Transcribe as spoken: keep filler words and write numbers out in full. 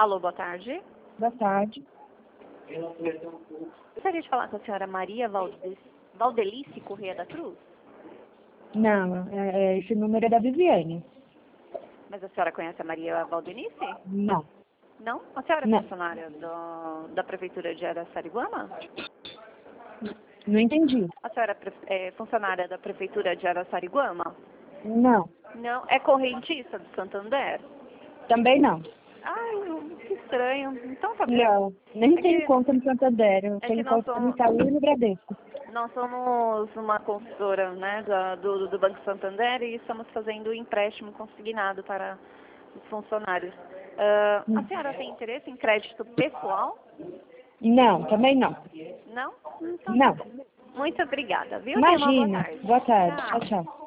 Alô, boa tarde. Boa tarde. Gostaria de falar com a senhora Maria Valdes, Valdelice Corrêa da Cruz? Não, é, é, esse número é da Viviane. Mas a senhora conhece a Maria Valdelice? Não. Não? A senhora é Não. funcionária do, da Prefeitura de Araçariguama? Não entendi. A senhora é, pre- é funcionária da Prefeitura de Araçariguama? Não. Não. É correntista do Santander? Também não. Ai, que estranho. Então tá bom. Não. Nem É tenho que, conta no Santander. Eu é que tenho nós conta no somos, Itaú e no Bradesco. nós somos uma consultora, né, da- do, do Banco Santander e estamos fazendo um empréstimo consignado para os funcionários. Ah, a senhora tem interesse em crédito pessoal? Não, também não. Não? Então tá Não. bom. Muito obrigada, viu? Tenha uma boa Imagina. tarde. Boa tarde. Tchau. Tchau, tchau.